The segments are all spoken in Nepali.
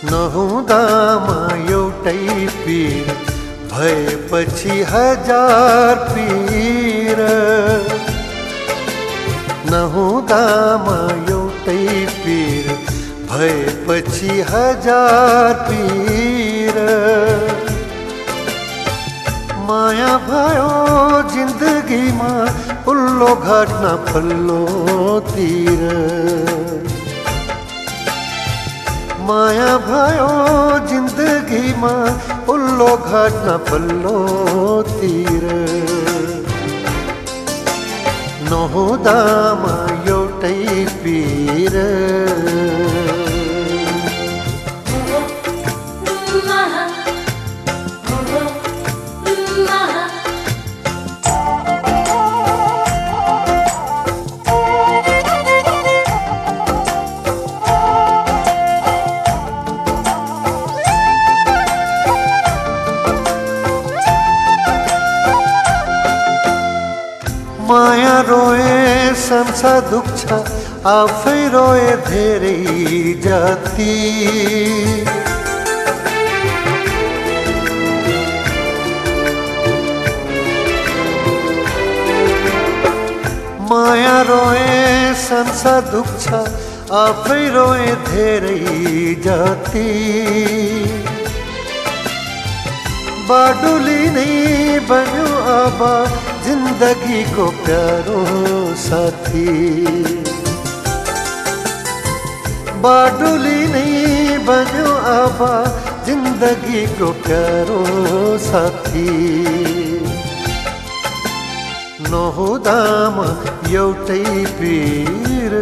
नहुँदामा एउटै पीर भएपछि हजार पीर। नहुँदामा एउटै पीर भएपछि हजार पीर। माया भयो जिन्दगीमा उल्लो घटना पल्लोतिर। माया भयो जिन्दगीमा उल्लो घटना पल्लोतिर। नहुँदामा एउटै पीर। माया रोए संसार दुख्छ आफै रोए धेरै जति। माया रोए संसार दुख्छ आफै रोए धेरै जति। बाडुली नै बन्यो अब जिन्दगीको प्यारो साथी। बाडुली नै बन्यो अब जिन्दगीको प्यारो साथी। नहुँदामा एउटै पीर।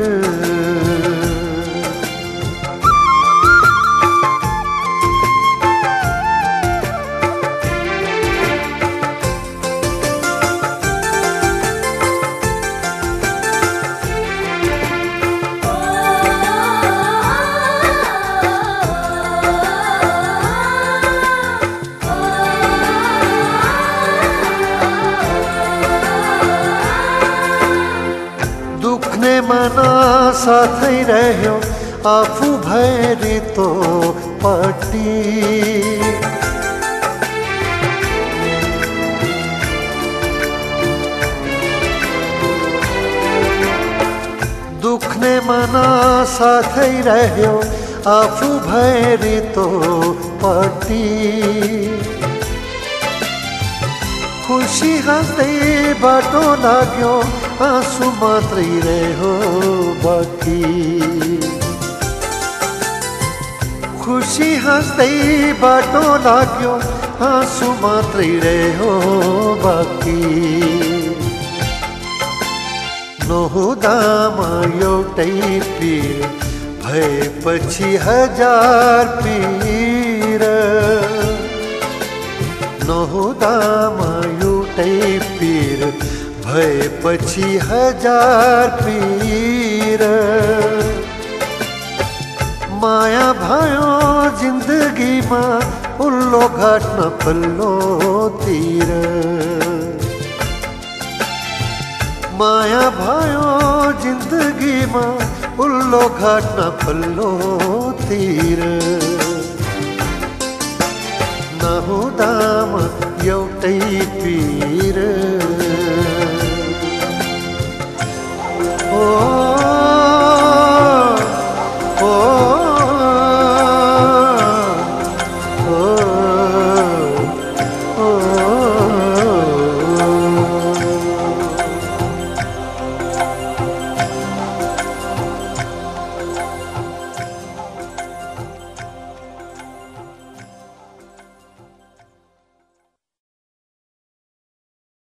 दुख्ने मन साथै रह्यो आफू भए तो पट्टी। दुख्ने मन साथै रह्यो आफू भए तो पट्टी। खुसी हाँस्दै बाटो लाग्यो आँसु मात्रै रह्यो बाँकी। खुसी हाँस्दै बाटो लाग्यो आँसु मात्रै रह्यो बाँकी। नहुँदामा एउटै पीर भएपछि हजार पीर। नहुँदामा एउटै पीर भएपछि हजार पीर। माया भयो जिन्दगीमा उल्लो घटना पल्लोतिर। माया भयो जिन्दगीमा उल्लो घटना पल्लोतिर। नहुँदामा एउटै पीर। ओ